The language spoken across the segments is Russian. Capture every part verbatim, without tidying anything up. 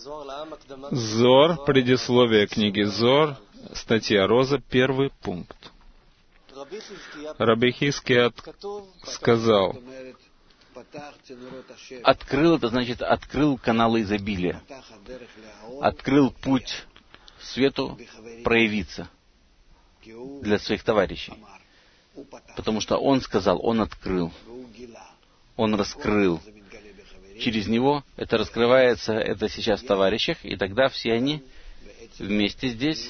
Зор, предисловие книги Зор, статья Роза, первый пункт. Раби Хиския сказал: открыл, это значит, открыл каналы изобилия, открыл путь свету проявиться для своих товарищей. Потому что он сказал, он открыл, он раскрыл. Через него это раскрывается, это сейчас в товарищах, и тогда все они вместе здесь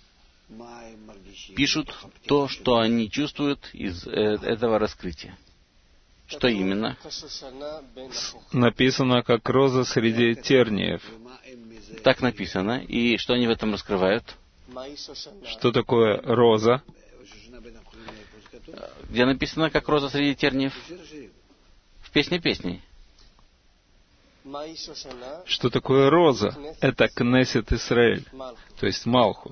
пишут то, что они чувствуют из этого раскрытия. Что именно? Написано, как роза среди терниев. Так написано. И что они в этом раскрывают? Что такое роза? Где написано, как роза среди терниев? В песне песней. Что такое роза? Это Кнесет Исраэль, то есть Малхут.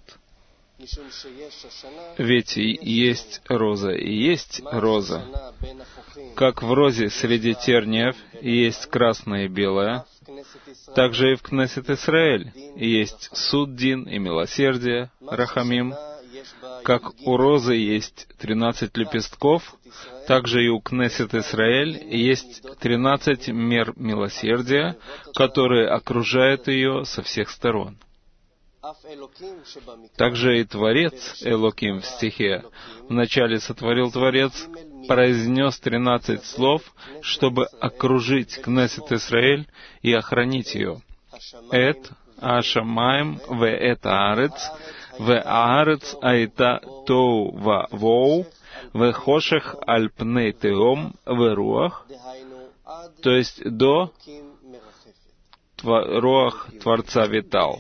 Ведь есть роза и есть роза. Как в розе среди терниев есть красное и белое, так же и в Кнесет Исраэль есть суд, дин и милосердие, рахамим. Как у розы есть тринадцать лепестков, так же и у Кнесет Исраэль есть тринадцать мер милосердия, которые окружают ее со всех сторон. Также и Творец, Элоким в стихе, вначале сотворил Творец, произнес тринадцать слов, чтобы окружить Кнесет Исраэль и охранить ее. Эт, Ашамаем, Ве Эт Аарец, Ве Аарец Айта Тоу Ва Воу, Ве Хошех Аль Пней Теом, Ве Руах, то есть до Руах Творца витал.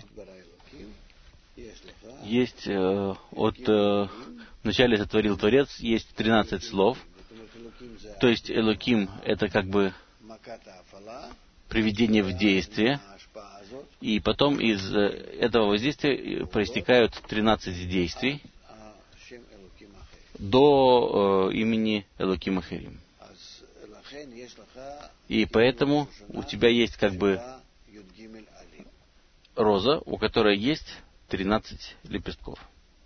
Есть э, от э, вначале сотворил Творец, есть тринадцать слов. То есть Элоким — это как бы приведение в действие. И потом из э, этого воздействия проистекают тринадцать действий до э, имени Элоким Ахерим. И поэтому у тебя есть как бы роза, у которой есть тринадцать лепестков.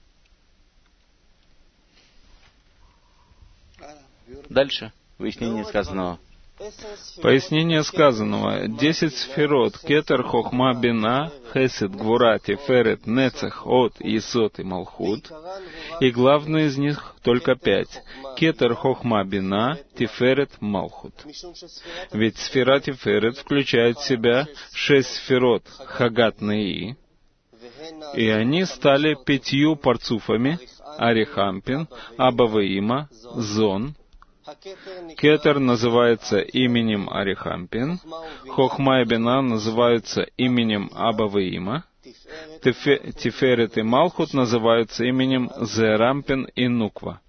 Дальше. Выяснение сказанного. Пояснение сказанного. Десять сферот. Кетер, Хохма, Бина, Хесед, Гвура, Тиферет, Нецех, От, Есот и Малхут. И главное из них только пять. Кетер, Хохма, Бина, Тиферет, Малхут. Ведь сфера Тиферет включает в себя шесть сферот Хагат Неи, и они стали пятью парцуфами: Арихампин, Абаваима, Зон. Кетер называется именем Арихампин, Хохма и Бина называются именем Абаваима, Тиферет и Малхут называются именем Зерампин и Нуква.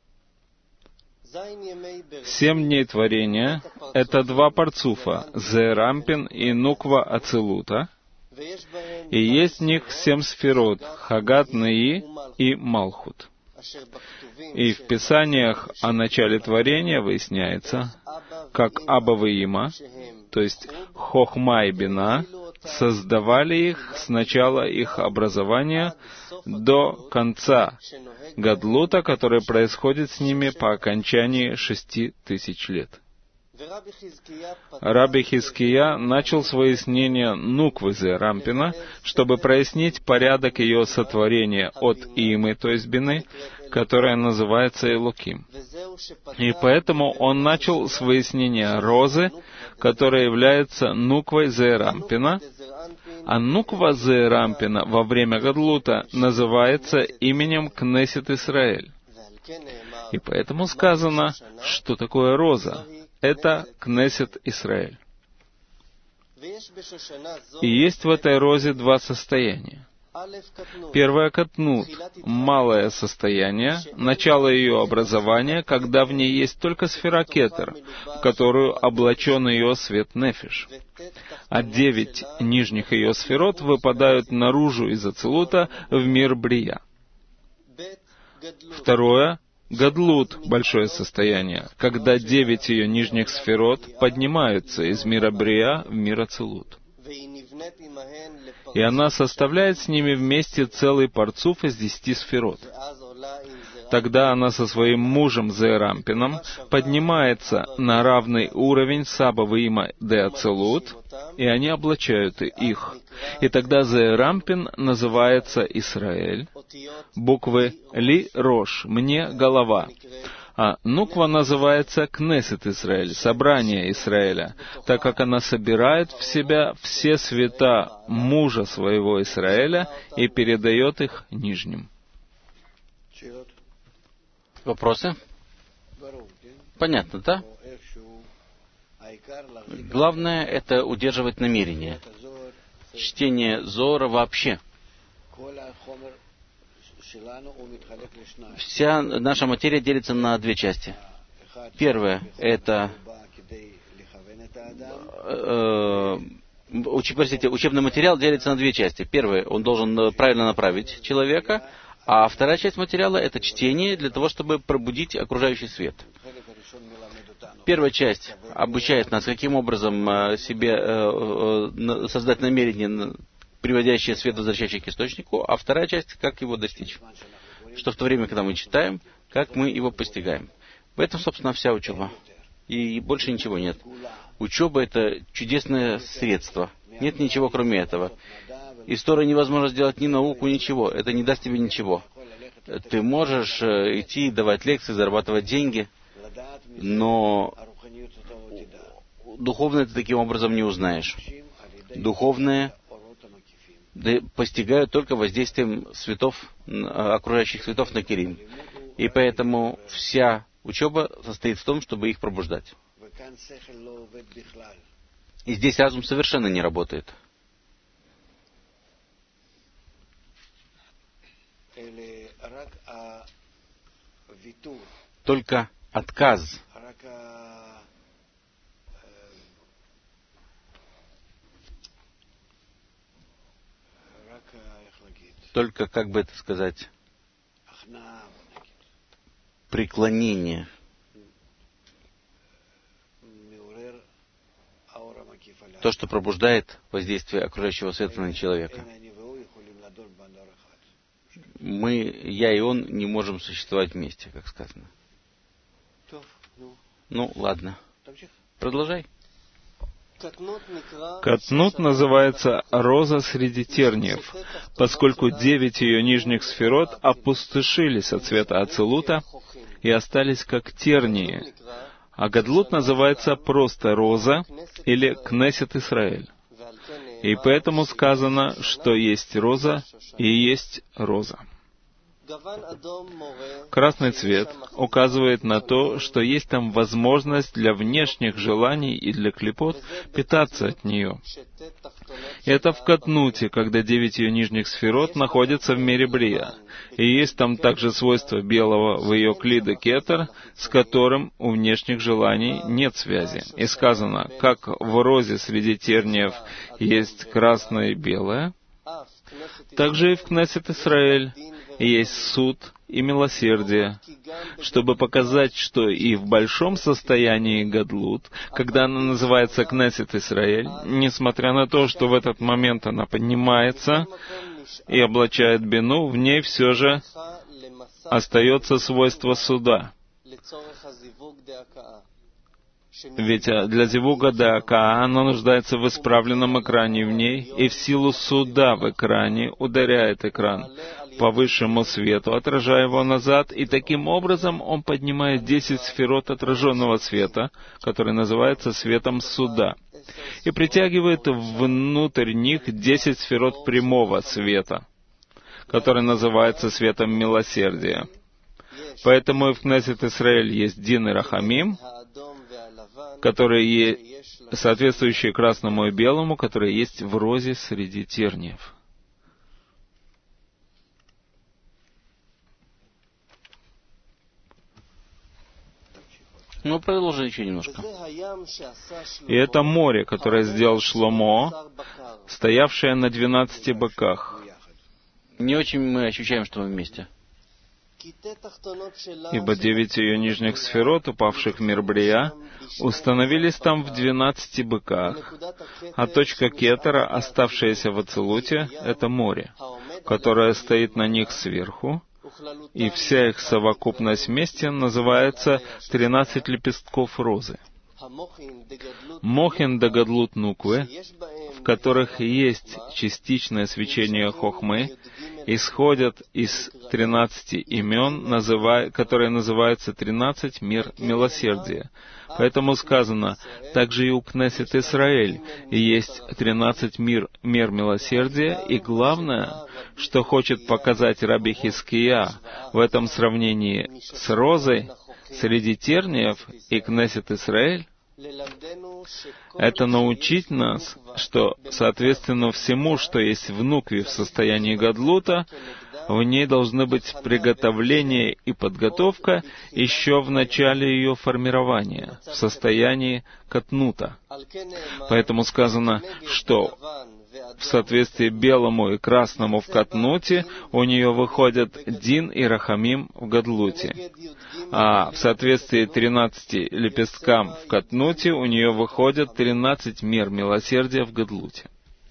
Семь дней творения — это два парцуфа, Зерампин и Нуква Ацилута, и есть в них семь сферот, Хагат Неи и Малхут. И в Писаниях о начале творения выясняется, как Абаваима, то есть Хохма и Бина, создавали их с начала их образования до конца Гадлута, который происходит с ними по окончании шести тысяч лет. Раби Хиския начал с выяснения Нуквы Зерампина, чтобы прояснить порядок ее сотворения от Имы, то есть Бины, которая называется Элоким. И поэтому он начал с выяснения Розы, которая является Нуквой Зерампина, а Нуква Зерампина во время Гадлута называется именем Кнесет Исраэль. И поэтому сказано, что такое роза. Это Кнесет Исраэль. И есть в этой розе два состояния. Первое — катнут, малое состояние, начало ее образования, когда в ней есть только сфера кетер, в которую облачен ее свет нефиш. А девять нижних ее сферот выпадают наружу из ацилута в мир брия. Второе — Гадлут, большое состояние, когда девять ее нижних сферот поднимаются из мира Брия в мир Ацилут. И она составляет с ними вместе целый парцуф из десяти сферот. Тогда она со своим мужем Зеэрампином поднимается на равный уровень Саба-Вима де Ацелут, и они облачают их. И тогда Зеэрампин называется Исраэль, буквы Ли Рош, мне голова, а Нуква называется Кнесет Исраэль, собрание Израиля, так как она собирает в себя все света мужа своего Израиля и передает их нижним. Вопросы? Понятно, да? Главное — это удерживать намерение. Чтение Зоора вообще. Вся наша материя делится на две части. Первое — это э, уч, простите, учебный материал делится на две части. Первое — он должен правильно направить человека, а вторая часть материала — это чтение для того, чтобы пробудить окружающий свет. Первая часть обучает нас, каким образом себе создать намерение, приводящее свет, возвращающий к источнику, а вторая часть — как его достичь. Что в то время, когда мы читаем, как мы его постигаем. В этом, собственно, вся учеба. И больше ничего нет. Учеба — это чудесное средство. Нет ничего, кроме этого. Из Торы невозможно сделать ни науку, ничего. Это не даст тебе ничего. Ты можешь идти, давать лекции, зарабатывать деньги, но духовное ты таким образом не узнаешь. Духовное постигают только воздействием светов, окружающих светов на Келим. И поэтому вся учеба состоит в том, чтобы их пробуждать. И здесь разум совершенно не работает. Только отказ. Только, как бы это сказать, преклонение. То, что пробуждает воздействие окружающего света на человека. Мы, я и он, не можем существовать вместе, как сказано. Ну, ладно. Продолжай. Катнут называется роза среди терниев, поскольку девять ее нижних сферот опустошились от света Ацелута и остались как тернии, а Гадлут называется просто роза или Кнесет Исраэль. И поэтому сказано, что есть роза и есть роза. Красный цвет указывает на то, что есть там возможность для внешних желаний и для клипот питаться от нее. Это в Катнуте, когда девять ее нижних сферот находятся в мире Брия. И есть там также свойство белого в ее клиде кетер, с которым у внешних желаний нет связи. И сказано, как в розе среди терниев есть красное и белое, также и в Кнесет Исраэль есть суд и милосердие, чтобы показать, что и в большом состоянии Гадлут, когда она называется Кнесет Исраэль, несмотря на то, что в этот момент она поднимается и облачает бину, в ней все же остается свойство суда. Ведь для зивуга даакаа она нуждается в исправленном экране в ней, и в силу суда в экране ударяет экран по высшему свету, отражая его назад, и таким образом он поднимает десять сферот отраженного света, который называется светом суда, и притягивает внутрь них десять сферот прямого света, который называется светом милосердия. Поэтому и в Кнесет Исраэль есть Дин и Рахамим, которые соответствующие красному и белому, которые есть в розе среди терниев. Ну, продолжи еще немножко. И это море, которое сделал Шломо, стоявшее на двенадцати быках. Не очень мы ощущаем, что мы вместе. Ибо девять ее нижних сферот, упавших в мир Брия, установились там в двенадцати быках, а точка Кетера, оставшаяся в Ацилуте, — это море, которое стоит на них сверху, и вся их совокупность вместе называется тринадцать лепестков розы. Мохин да Гадлут Нуквы, в которых есть частичное свечение Хохмы, исходят из тринадцати имен, называя, которые называются тринадцать мер милосердия. Поэтому сказано, также и у Кнессет Исраэль есть тринадцать мир, мер милосердия, и главное, что хочет показать Раби Хиския в этом сравнении с розой среди терниев и Кнессет Исраэль, это научить нас, что, соответственно всему, что есть в нукве в состоянии гадлута, в ней должны быть приготовление и подготовка еще в начале ее формирования, в состоянии катнута. Поэтому сказано, что в соответствии белому и красному в катнуте у нее выходят Дин и Рахамим в гадлуте, а в соответствии тринадцати лепесткам в катнуте у нее выходят тринадцать мер милосердия в гадлуте.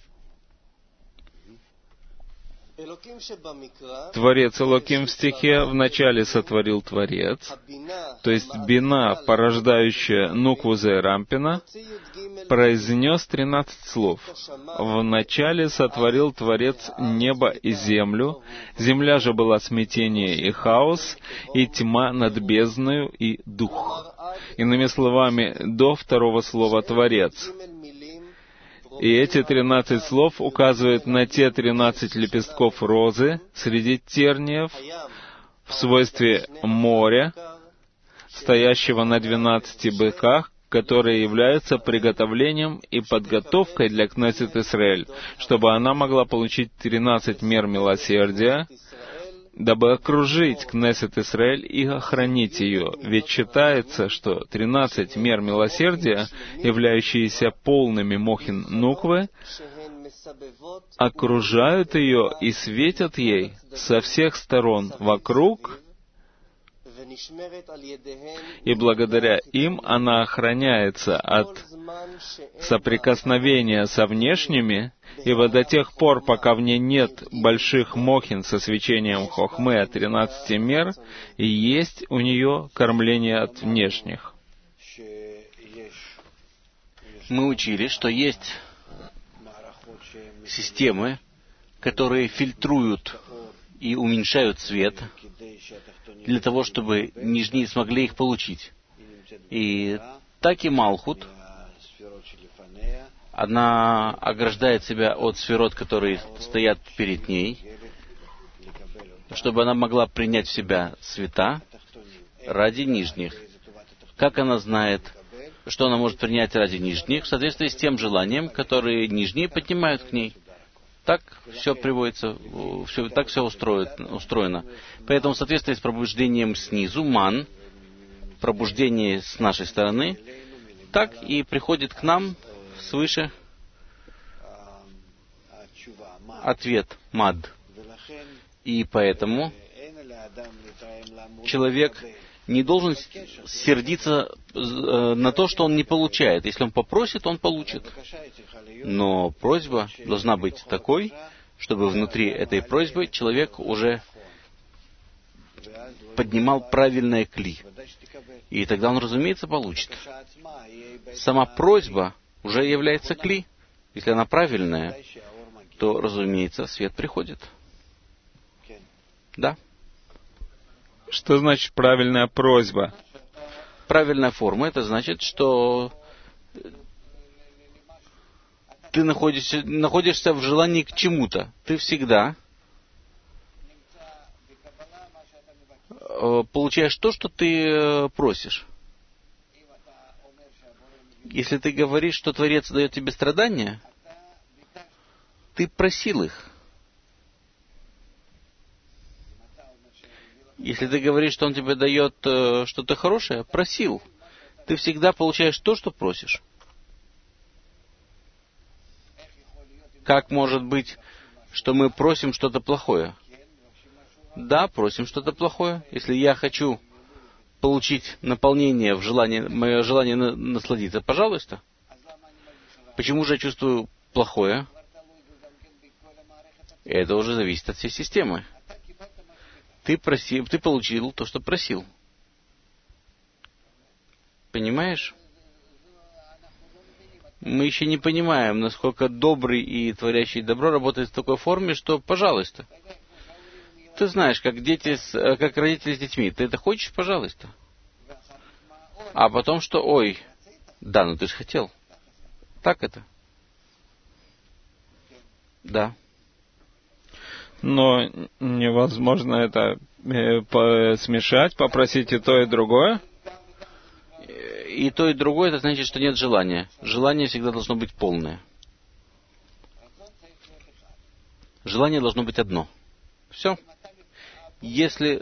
Творец Элоким в стихе вначале сотворил Творец, то есть Бина, порождающая Нукву Зерампина, произнес тринадцать слов. Вначале сотворил Творец небо и землю, земля же была смятение и хаос, и тьма над бездною и дух. Иными словами, до второго слова Творец. И эти тринадцать слов указывают на те тринадцать лепестков розы среди терниев в свойстве моря, стоящего на двенадцати быках, которые являются приготовлением и подготовкой для Кнессет Исраэль, чтобы она могла получить тринадцать мер милосердия, дабы окружить Кнессет Исраэль и охранить ее. Ведь считается, что тринадцать мер милосердия, являющиеся полными Мохин Нуквы, окружают ее и светят ей со всех сторон вокруг, и благодаря им она охраняется от соприкосновения со внешними, ибо до тех пор, пока в ней нет больших мохин со свечением хохмы от тринадцати мер, и есть у нее кормление от внешних. Мы учили, что есть системы, которые фильтруют и уменьшают свет для того, чтобы нижние смогли их получить. И так и Малхут, она ограждает себя от сферот, которые стоят перед ней, чтобы она могла принять в себя света ради нижних. Как она знает, что она может принять ради нижних, в соответствии с тем желанием, которое нижние поднимают к ней. Так все приводится, все, так все устроено. Поэтому в соответствии с пробуждением снизу, ман, пробуждение с нашей стороны, так и приходит к нам свыше ответ мад. И поэтому человек не должен сердиться на то, что он не получает. Если он попросит, он получит. Но просьба должна быть такой, чтобы внутри этой просьбы человек уже поднимал правильное кли. И тогда он, разумеется, получит. Сама просьба уже является кли. Если она правильная, то, разумеется, свет приходит. Да. Что значит правильная просьба? Правильная форма — это значит, что ты находишься, находишься в желании к чему-то. Ты всегда получаешь то, что ты просишь. Если ты говоришь, что Творец дает тебе страдания, ты просил их. Если ты говоришь, что Он тебе дает э, что-то хорошее, просил. Ты всегда получаешь то, что просишь. Как может быть, что мы просим что-то плохое? Да, просим что-то плохое. Если я хочу получить наполнение в желании, мое желание на, насладиться, пожалуйста. Почему же я чувствую плохое? Это уже зависит от всей системы. Ты просил, ты получил то, что просил. Понимаешь? Мы еще не понимаем, насколько добрый и творящий добро работает в такой форме, что, пожалуйста. Ты знаешь, как дети, с, как родители с детьми. Ты это хочешь, пожалуйста. А потом что? Ой, да, ну ты же хотел. Так это? Да. Но невозможно это э, по- смешать, попросить и то, и другое. И то, и другое, это значит, что нет желания. Желание всегда должно быть полное. Желание должно быть одно. Все. Если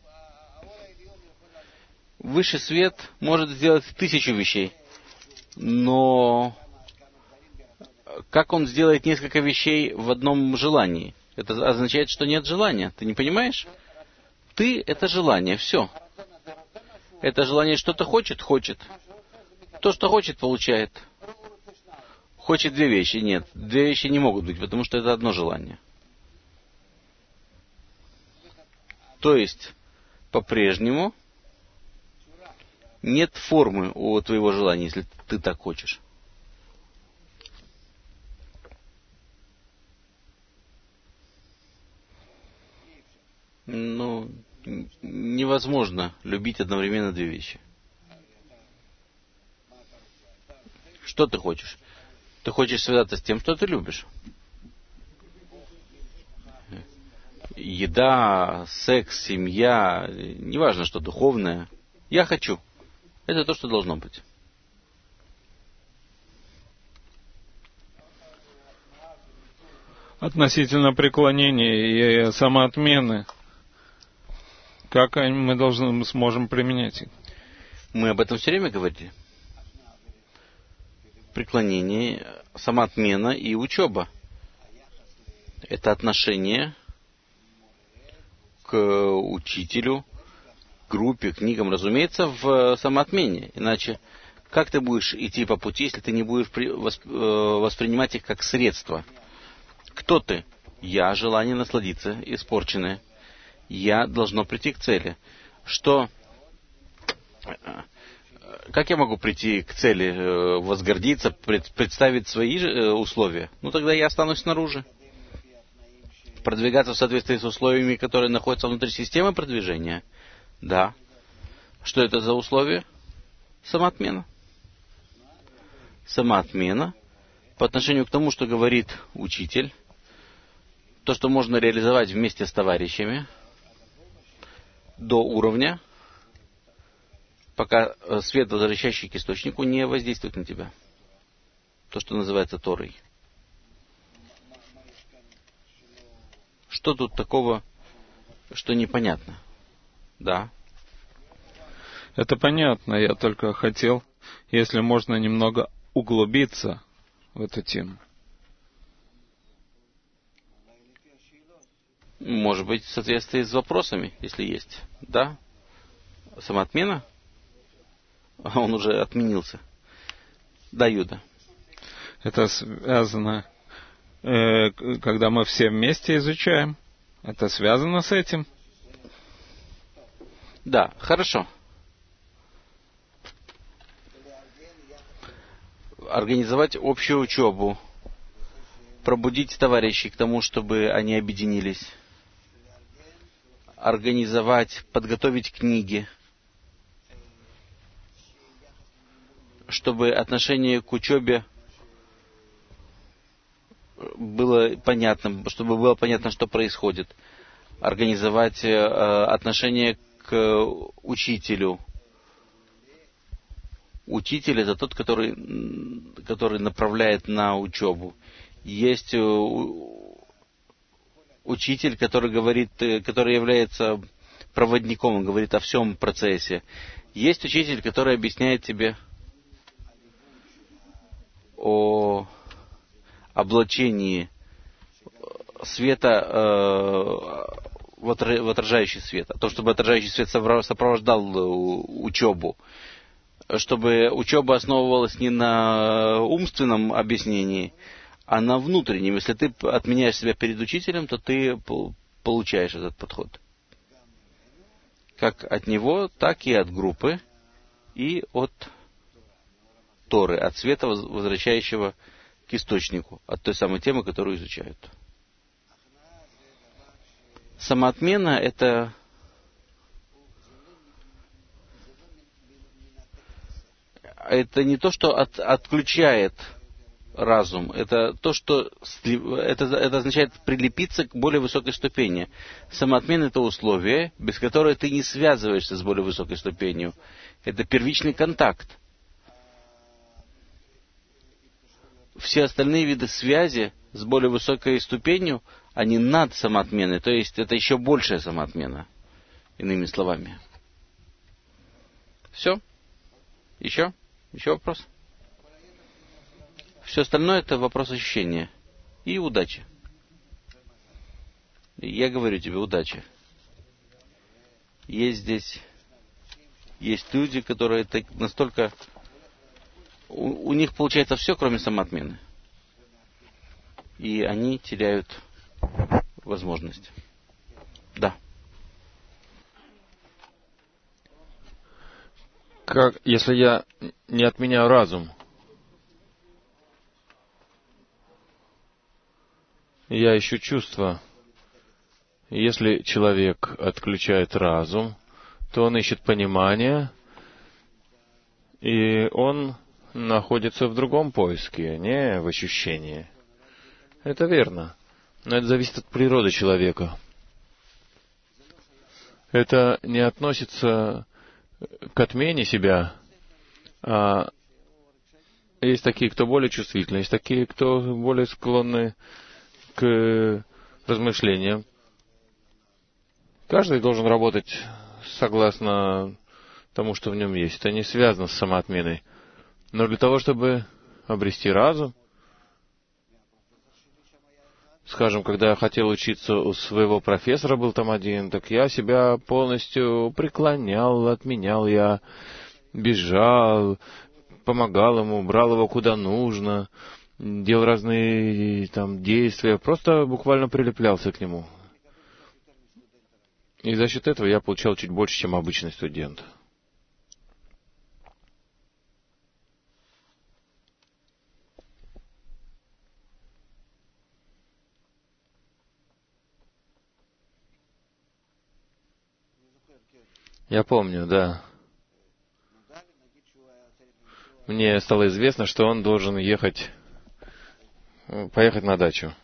высший свет может сделать тысячу вещей, но как он сделает несколько вещей в одном желании? Это означает, что нет желания. Ты не понимаешь? Ты — это желание. Все. Это желание что-то хочет? Хочет. То, что хочет, получает. Хочет две вещи? Нет. Две вещи не могут быть, потому что это одно желание. То есть, по-прежнему, нет формы у твоего желания, если ты так хочешь. Ну, невозможно любить одновременно две вещи. Что ты хочешь? Ты хочешь связаться с тем, что ты любишь. Еда, секс, семья, неважно, что духовное. Я хочу. Это то, что должно быть. Относительно преклонения и самоотмены, как мы должны, сможем применять их? Мы об этом все время говорили. Преклонение, самоотмена и учеба. Это отношение к учителю, группе, книгам, разумеется, в самоотмене. Иначе как ты будешь идти по пути, если ты не будешь воспринимать их как средство? Кто ты? Я — желание насладиться, испорченное. Я должно прийти к цели. Что? Как я могу прийти к цели? Возгордиться, представить свои условия? Ну, тогда я останусь снаружи. Продвигаться в соответствии с условиями, которые находятся внутри системы продвижения? Да. Что это за условия? Самоотмена. Самоотмена по отношению к тому, что говорит учитель, то, что можно реализовать вместе с товарищами, до уровня, пока свет, возвращающий к источнику, не воздействует на тебя. То, что называется Торой. Что тут такого, что непонятно? Да. Это понятно, я только хотел, если можно, немного углубиться в эту тему. Может быть, в соответствии с вопросами, если есть. Да? Самоотмена? А он уже отменился. Да, Юда. Это связано, э, когда мы все вместе изучаем. Это связано с этим? Да, хорошо. Организовать общую учебу. Пробудить товарищей к тому, чтобы они объединились. Организовать, подготовить книги, чтобы отношение к учебе было понятно, чтобы было понятно, что происходит. Организовать э, отношение к учителю. Учитель — это тот, который, который направляет на учебу. Есть учитель, который говорит, который является проводником, он говорит о всем процессе. Есть учитель, который объясняет тебе о облачении света э, в отражающий свет, а то, чтобы отражающий свет сопровождал учебу, чтобы учеба основывалась не на умственном объяснении, а на внутреннем. Если ты отменяешь себя перед учителем, то ты получаешь этот подход. Как от него, так и от группы, и от Торы, от света, возвращающего к источнику, от той самой темы, которую изучают. Самоотмена — это это не то, что от, отключает разум, это то, что это, это означает прилепиться к более высокой ступени. Самоотмена — это условие, без которого ты не связываешься с более высокой ступенью. Это первичный контакт. Все остальные виды связи с более высокой ступенью, они над самоотменой, то есть это еще большая самоотмена, иными словами. Все? Еще? Еще вопрос? Все остальное — это вопрос ощущения и удачи. Я говорю тебе, удачи. Есть здесь, есть люди, которые так, настолько... У, у них получается все, кроме самоотмены. И они теряют возможность. Да. Как, если я не отменяю разум, я ищу чувства. Если человек отключает разум, то он ищет понимание, и он находится в другом поиске, не в ощущении. Это верно. Но это зависит от природы человека. Это не относится к отмене себя, а есть такие, кто более чувствительны, есть такие, кто более склонны к размышлениям. Каждый должен работать согласно тому, что в нем есть. Это не связано с самоотменой. Но для того, чтобы обрести разум, скажем, когда я хотел учиться у своего профессора, был там один, так я себя полностью преклонял, отменял, я бежал, помогал ему, брал его куда нужно, делал разные там действия, просто буквально прилеплялся к нему. И за счет этого я получал чуть больше, чем обычный студент. Я помню, да. Мне стало известно, что он должен ехать, поехать на дачу.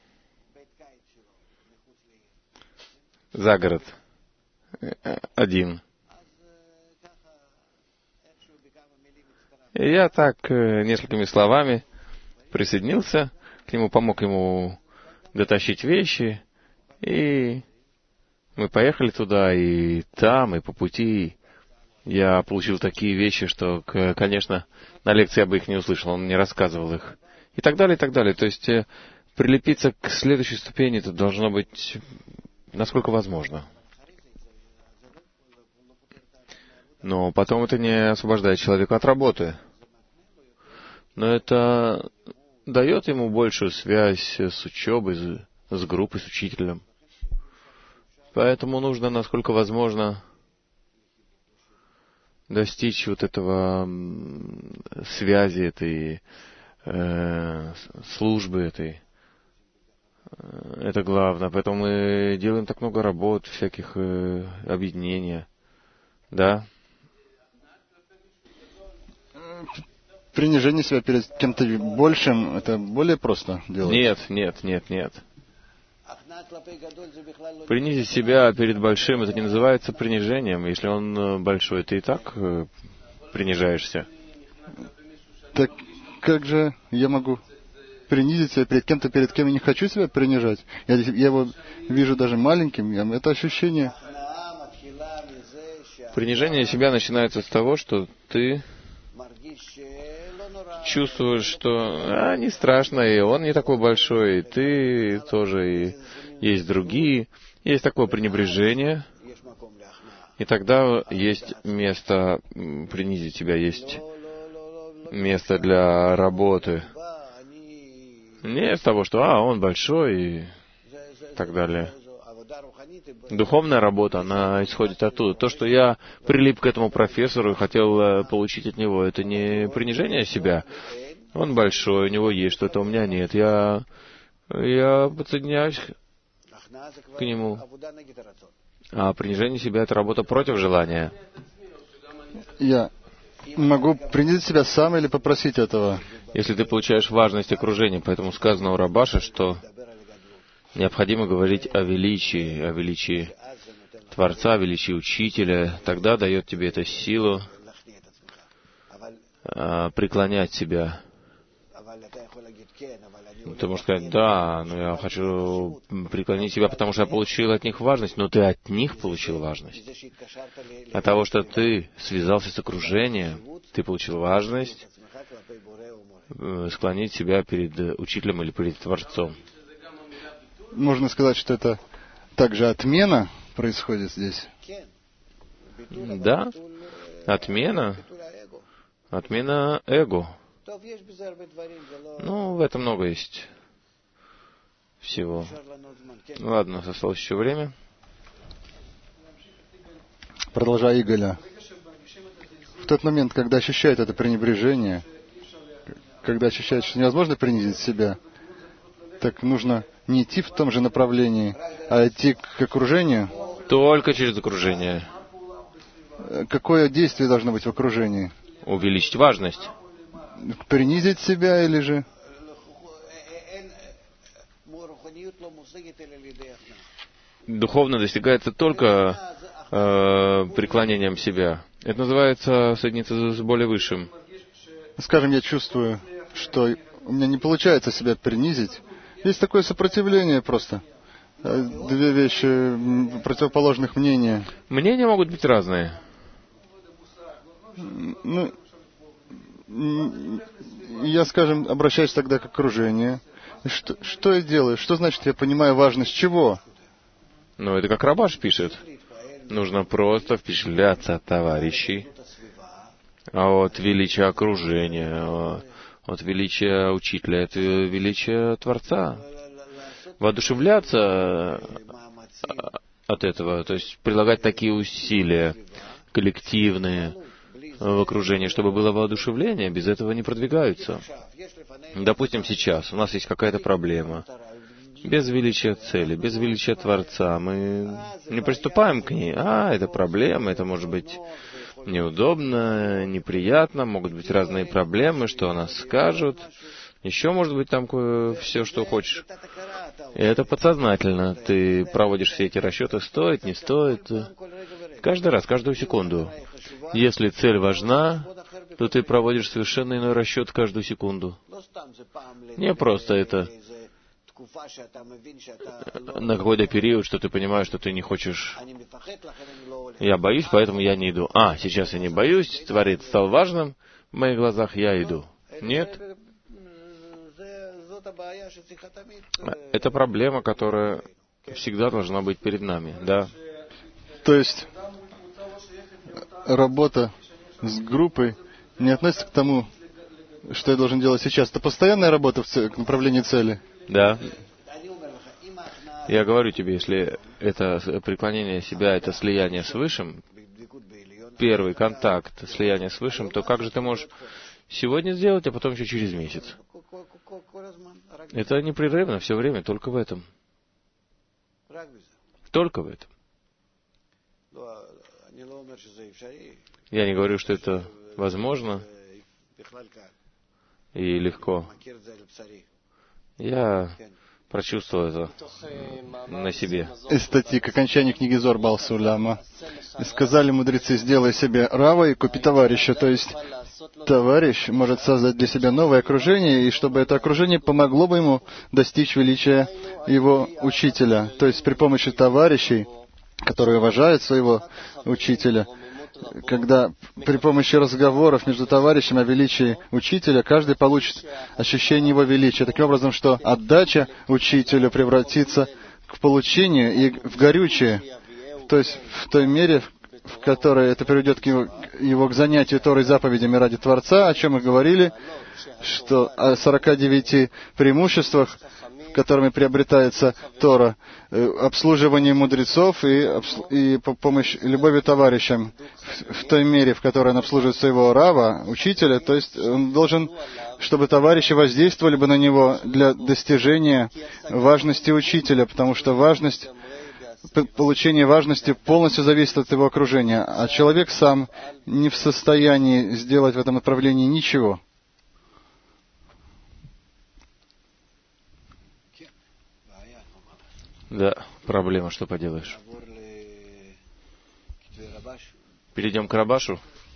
За город. Один. И я так несколькими словами присоединился к нему, помог ему дотащить вещи, и мы поехали туда, и там, и по пути я получил такие вещи, что, конечно, на лекции я бы их не услышал, он мне рассказывал их. И так далее, и так далее. То есть прилепиться к следующей ступени это должно быть насколько возможно. Но потом это не освобождает человека от работы. Но это дает ему большую связь с учебой, с группой, с учителем. Поэтому нужно, насколько возможно, достичь вот этого связи, этой э, службы, этой. Это главное. Поэтому мы делаем так много работ, всяких э, объединений. Да? Принижение себя перед кем-то большим, это более просто делать? Нет, нет, нет, нет. Принизить себя перед большим, это не называется принижением. Если он большой, ты и так принижаешься. Так как же я могу принизить себя перед кем-то, перед кем я не хочу себя принижать? Я, я его вижу даже маленьким, я, это ощущение. Принижение себя начинается с того, что ты чувствуешь, что а, не страшно, и он не такой большой, и ты тоже, и есть другие. Есть такое пренебрежение, и тогда есть место принизить себя, есть место для работы. Не с того, что, а, он большой и так далее. Духовная работа, она исходит оттуда. То, что я прилип к этому профессору и хотел получить от него, это не принижение себя. Он большой, у него есть что-то, у меня нет. Я, я подсоединяюсь к нему. А принижение себя — это работа против желания. Я могу принизить себя сам или попросить этого? Если ты получаешь важность окружения, поэтому сказано у Рабаша, что необходимо говорить о величии, о величии Творца, о величии Учителя. Тогда дает тебе это силу а, преклонять себя. Ты можешь сказать, да, но я хочу преклонить себя, потому что я получил от них важность. Но ты от них получил важность. От того, что ты связался с окружением, ты получил важность склонить себя перед учителем или перед Творцом. Можно сказать, что это также отмена происходит здесь? Да, отмена. Отмена эго. Ну, в этом много есть всего. Ладно, осталось еще время. Продолжая Иголя. В тот момент, когда ощущает это пренебрежение, когда ощущает, что невозможно принизить себя, так нужно не идти в том же направлении, а идти к окружению. Только через окружение. Какое действие должно быть в окружении? Увеличить важность. Принизить себя или же? Духовно достигается только э, преклонением себя. Это называется соединиться с более высшим. Скажем, я чувствую, что у меня не получается себя принизить. Есть такое сопротивление просто. Две вещи противоположных мнения. Мнения могут быть разные. Ну, я, скажем, обращаюсь тогда к окружению. Что, что я делаю? Что значит, я понимаю важность чего? Ну, это как Рабаш пишет. Нужно просто впечатляться от товарищей, от величия окружения, от величия учителя, от величия Творца. Воодушевляться от этого, то есть прилагать такие усилия коллективные в окружении, чтобы было воодушевление, без этого не продвигаются. Допустим, сейчас у нас есть какая-то проблема. Без величия цели, без величия Творца мы не приступаем к ней. А, это проблема, это может быть неудобно, неприятно, могут быть разные проблемы, что о нас скажут. Еще может быть там все, что хочешь. И это подсознательно. Ты проводишь все эти расчеты, стоит, не стоит. Каждый раз, каждую секунду. Если цель важна, то ты проводишь совершенно иной расчет каждую секунду. Не просто это на какой-то период, что ты понимаешь, что ты не хочешь. Я боюсь, поэтому я не иду. А, сейчас я не боюсь, Творец стал важным в моих глазах, я иду. Нет. Это проблема, которая всегда должна быть перед нами, да. То есть работа с группой не относится к тому, что я должен делать сейчас. Это постоянная работа в ц... к направлению цели. Да. Я говорю тебе, если это преклонение себя, это слияние с Высшим, первый контакт, слияние с Высшим, то как же ты можешь сегодня сделать, а потом еще через месяц? Это непрерывно, все время, только в этом. Только в этом. Я не говорю, что это возможно и легко. Я прочувствовал это на себе. Из статьи к окончанию книги Зор Баал Суляма. Сказали мудрецы, сделай себе рава и купи товарища. То есть товарищ может создать для себя новое окружение, и чтобы это окружение помогло бы ему достичь величия его учителя. То есть при помощи товарищей, которые уважают своего учителя, когда при помощи разговоров между товарищами о величии учителя, каждый получит ощущение его величия. Таким образом, что отдача учителю превратится к получению и в горючее, то есть в той мере, в которой это приведет к его, его к занятию Торой заповедями ради Творца, о чем мы говорили, что о сорока девяти преимуществах, которыми приобретается Тора, обслуживание мудрецов и, и помощь любовью товарищам в, в той мере, в которой он обслуживает своего рава, учителя, то есть он должен, чтобы товарищи воздействовали бы на него для достижения важности учителя, потому что важность, получение важности полностью зависит от его окружения, а человек сам не в состоянии сделать в этом направлении ничего. Да, проблема, что поделаешь. Перейдем к Рабашу.